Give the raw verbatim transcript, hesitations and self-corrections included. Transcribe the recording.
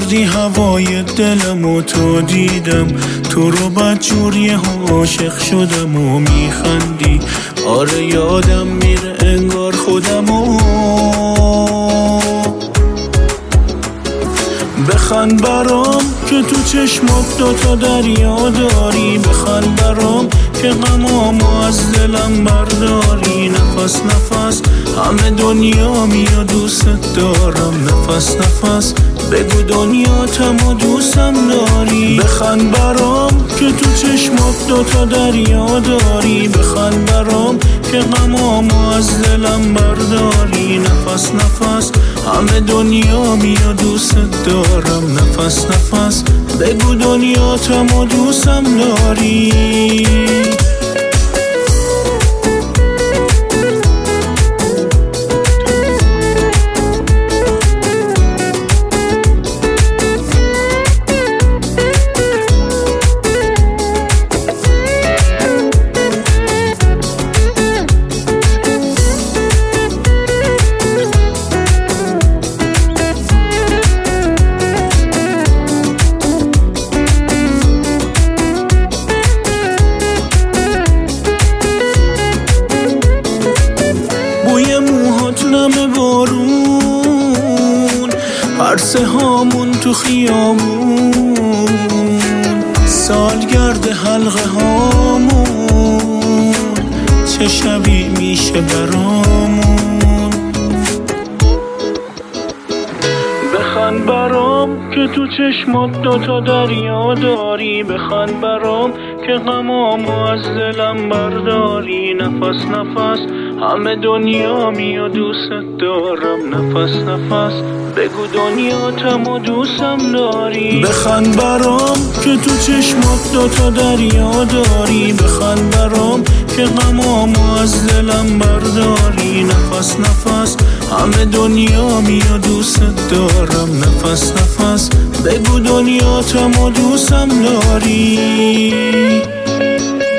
کردی هوای دلمو تو دیدم، تو رو بدجوری عاشق شدم و میخندی. آره یادم میره انگار خودمو. بخند برام که تو چشمات دوتا دریا داری، بخند برام که غمامو از دلم برداری. نفس نفس همه دنیا میاد دوست دارم، نفس نفس بگو دنیاتم و دوستم داری. بخند برام که تو چشمات دوتا دریا داری، بخند برام که غمامو از دلم برداری. نفس نفس همه دنیا میاد دوست دارم، نفس نفس بگو دنیاتم و دوستم داری. نم بارون، عرصه هامون تو خیامون، سالگرد حلقه هامون، چه شبی میشه برامون. بخند برام که تو چشمات دوتا دریا داری، بخند برام که غمامو از دلم برداری. نفس نفس همه دنیا میاد دوست دارم، نفس نفس بگو دنیاتم و دوستم داری. بخند برام که تو چشمات دوتا دریا داری، بخند برام که غمامو از دلم برداری. نفس نفس همه دنیا میاد دوست دارم، نفس نفس بگو دنیاتم و دوستم داری.